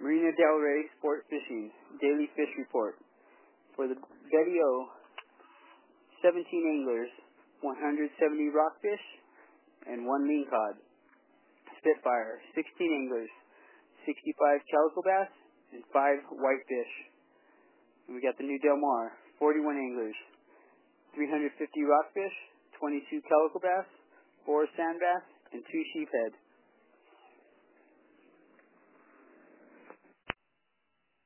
Marina Del Rey Sport Fishing Daily Fish Report. For the Betty O, 17 anglers, 170 rockfish, and 1 lingcod. Spitfire, 16 anglers, 65 calico bass, and 5 whitefish. And we got the new Del Mar, 41 anglers, 350 rockfish, 22 calico bass, 4 sand bass, and 2 sheephead.